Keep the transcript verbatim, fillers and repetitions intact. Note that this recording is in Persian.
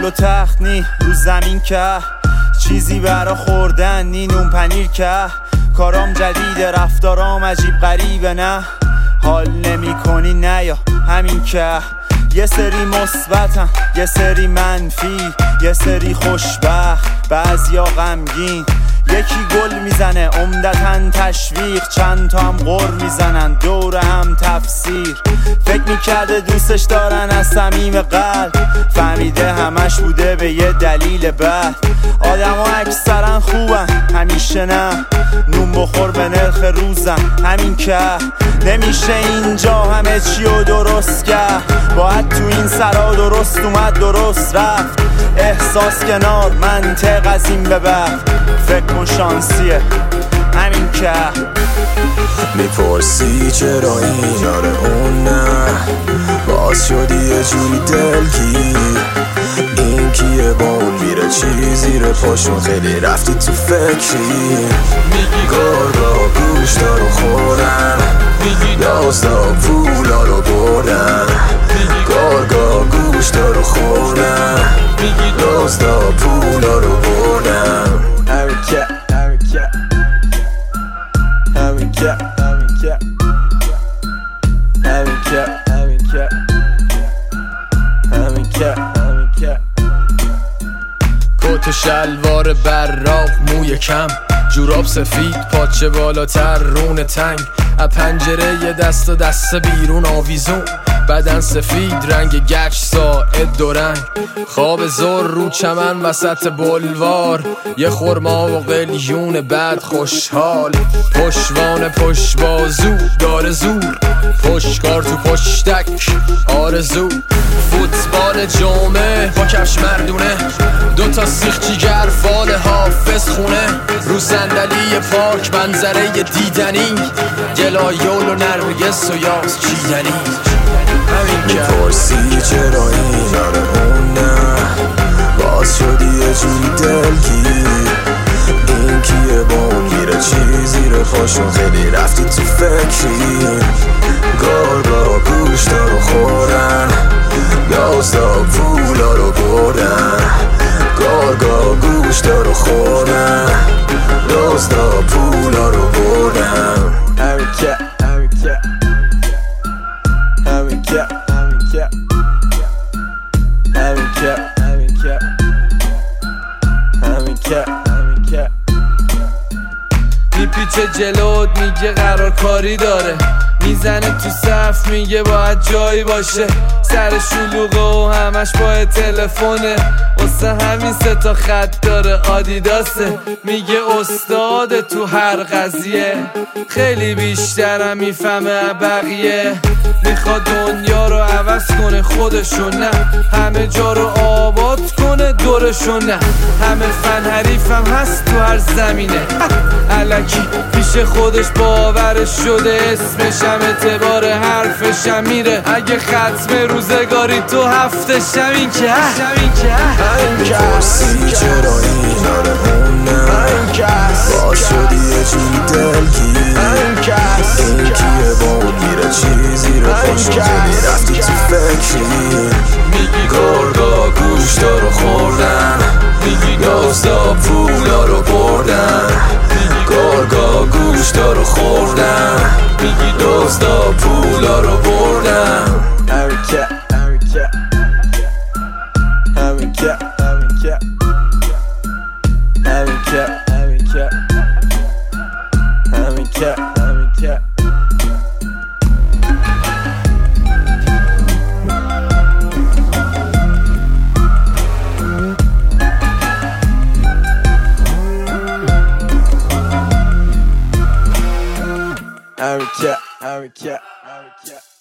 و تخت نی رو زمین که چیزی برا خوردن نی نون پنیر که کارام جدیده رفتارام عجیب غریبه نه حال نمی کنی نه یا همین که یه سری مثبتن یه سری منفی یه سری خوشبخت بعضیا غمگین یکی گل میزنه عمدتاً تشویق چند تا هم غر میزنن دور هم تفسیر فکر میکرده دوستش دارن از صمیم قلب فهمیده همش بوده به یه دلیل بد آدم ها اکثرا خوبن همیشه نه نون بخور به نرخ روزن همین که نمیشه اینجا همه چی رو درست کرد باید تو این سرا درست اومد درست رفت احساس کنار منطق از این به بعد فکر کن شانسیه همین که میپرسی چرا این آره اون نه باز شدی یه جوری دلگیر این کیه با اون میره چی زیر پاشون خیلی رفتی تو فکری گرگا گوشتا رو خورن داستا پولا رو بردن گرگا گوشتا رو خورن داستا پولا رو بردن همین که همین که همین که همین که همین که همین که همین که همین که کت و شلوار براق موی کم جوراب سفید پاچه بالاتر رون تنگ از پنجره یه دست و دست بیرون آویزون بدن سفید رنگ گچ ساعد دو رنگ خواب زور رو چمن وسط بلوار یه خرما و قلیون بد خوشحال پشوان پشت بازو داره زور پشتکار تو پشتک آرزو فوتبال جمعه با کفش مردونه دوتا سیخ جیگر فال حافظ خونه رو صندلی پارک منظره دیدنی گلایول و نرگس و یاس چیدنی میپرسی چرا این آره اون نه باز شدی یه جوری دلگیر این کیه با اون میره چی زیر پاشون خیلی رفتی تو فکری گرگا گوشتا رو خورن داستا پولا رو بردن گرگا گوشتا رو خورن داستا پولا رو بردن همین که همین که همین که همین که همین که همین که همین که همین که میپیچه جلوت میگه قرار کاری داره میزنه تو صف میگه باید جایی باشه سر شلوغه و همش با تلفونه واسه همین سه تا خط داره آدیداسه میگه استاد تو هر قضیه خیلی بیشترم میفهمه بقیه میخواد دنیا رو عوض کنه خودشون نه همه جا رو آباد کنه دورشون نه همه فن حریفم هست تو هر زمینه الکی پیش خودش باورش شده اسمشم اعتبار حرفشم میره اگه ختم روزگاری تو هفتش همین که همین که همین که میپرسی چرا این آره اون نه باز شدی یه جوری دلگیر این کیه با اون میره چیزی رو پاشون خیلی رفتی تو فکری گرگا گوشتا رو خوردن داستا پولا رو بردن گرگا گوشتا رو خوردن داستا پولا رو بردن همین که همین که همین که همین که همین که همین که همین که همین که I would care, I would care, I would care.